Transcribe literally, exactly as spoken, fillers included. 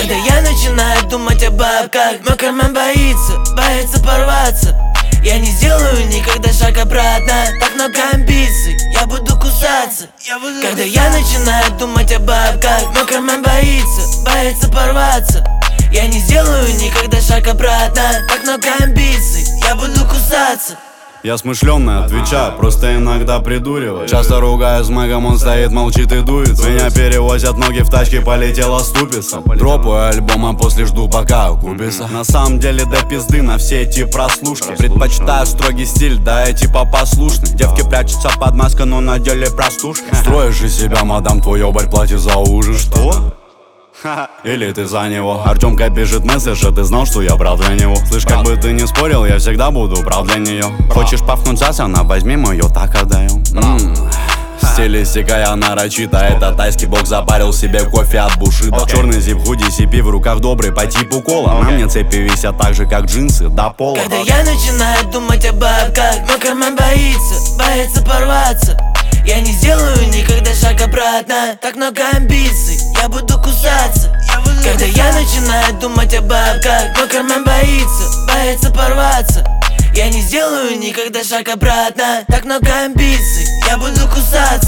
Когда я начинаю думать о бабках, мой карман боится, боится порваться. Я не сделаю никогда шаг обратно. Так много амбиций, я буду кусаться, я буду Когда кусаться. Я начинаю думать о бабках, мой карман боится, боится порваться. Я не сделаю никогда шаг обратно. Так много амбиций, я буду кусаться. Я смышленный, отвечаю, просто иногда придуриваю. Часто ругаю с мэгом, он стоит, молчит и дует. Меня перевозят, ноги в тачке, полетела ступица. Дропаю альбом, а после жду пока окупится. На самом деле до пизды на все эти прослушки. Предпочитаю строгий стиль, да эти послушны. Девки прячутся под маской, но на деле простушки. Строишь из себя, мадам, твой ёбарь платит за ужин. Что? Или ты за него? Артемка пишет месседж, а ты знал, что я брал для него. Слышь, как бы ты ни спорил, я всегда буду прав для нее. Хочешь павкнуть асана, возьми мою, так отдаем. Стилистика я нарочита, это тайский бог запарил себе кофе от бушита. Okay. Черный зип, худи, сипи в руках добрый по типу кола. Okay. На мне цепи висят так же, как джинсы до пола. Когда okay. я начинаю думать о бабках, мой карман боится, боится порваться. Я не сделаю никогда шаг обратно. Так много амбиций, я буду кусаться, я буду Когда кусаться. Я начинаю думать о бабках, мой карман боится, боится порваться. Я не сделаю никогда шаг обратно. Так много амбиций, я буду кусаться.